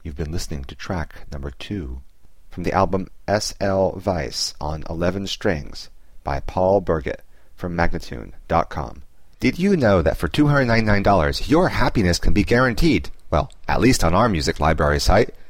You've been listening to track number 2 from the album S.L. Weiss on 11 Strings by Paul Burgett from Magnatune.com. Did you know that for $299 your happiness can be guaranteed? Well, at least on our music library site.